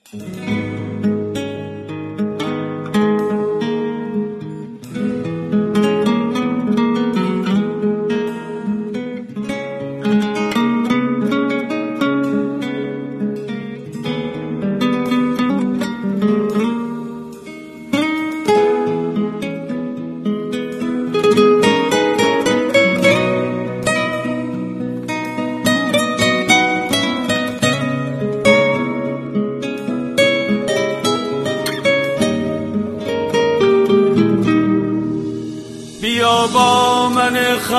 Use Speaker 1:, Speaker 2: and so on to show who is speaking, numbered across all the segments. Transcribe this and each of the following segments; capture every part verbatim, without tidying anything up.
Speaker 1: بیا با من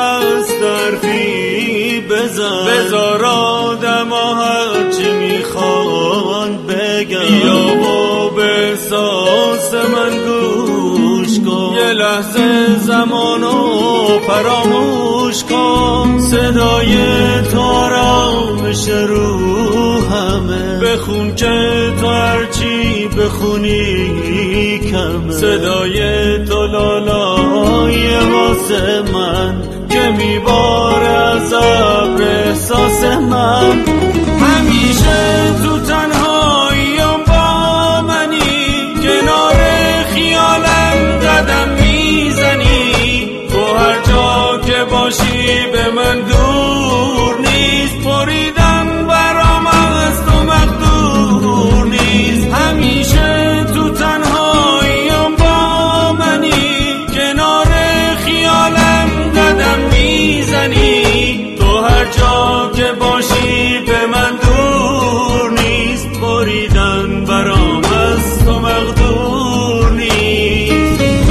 Speaker 1: خسترفی بزن، بذار آدما هرچی میخوان بگن. بیا با به احساس من گوش کن، یه لحظه زمانو فراموش کن. صدای تو آرامش روحمه، بخون که تو هرچی بخونی کمه. صدای تو لالای واسه من که میباره از ابر احساس من. همیشه تو تنهاییم با منی، کنار خیالم قدم میزنی. تو هر جا که باشی به من دور نیست، بریدن برام از تو مقدور نیست. همیشه تو تنهاییم با منی، کنار خیالم قدم میزنی. تو هر جا که باشی به من دور نیست، بریدن برام از تو مقدور نیست.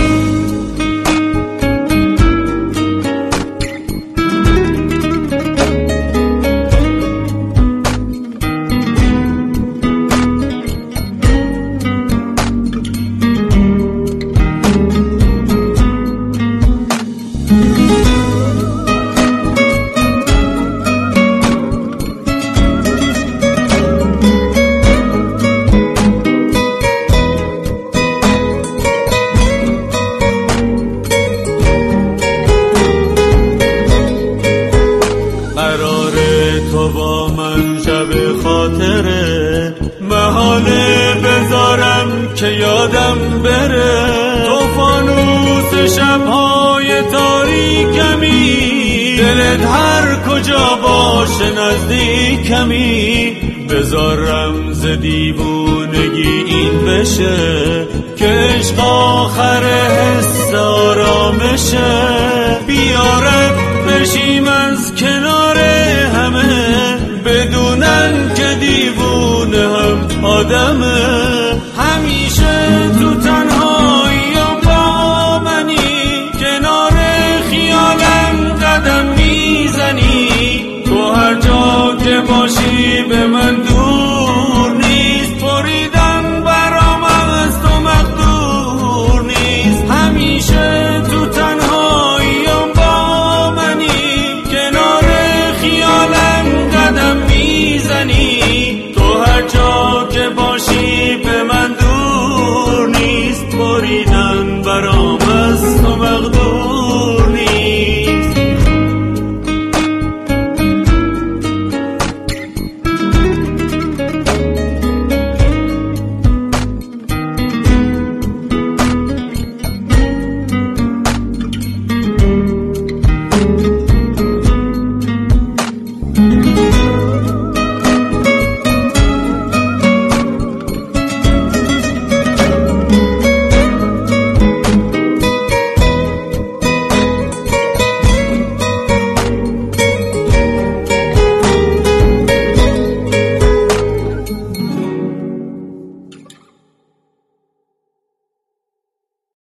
Speaker 1: تو با من شب خاطره، محاله بذارم که یادم بره. تو فانوس شبهای تاریکمی، دلت هر کجا باشه نزدیکمی. بذار رمز دیوونگی این بشه که عشق آخر حس آرامشه. بیارم بشیم از کنار همه، بدونن که دیوونه هم آدمه. همیشه تو تنهاییم با منی، کنار خیالم قدم میزنی. تو هر جا که باشی به من دور نیست، بریدن برام از تو مقدور نیست. همیشه تو تنهاییم با منی، کنار خیالم قدم میزنی. تو هر جا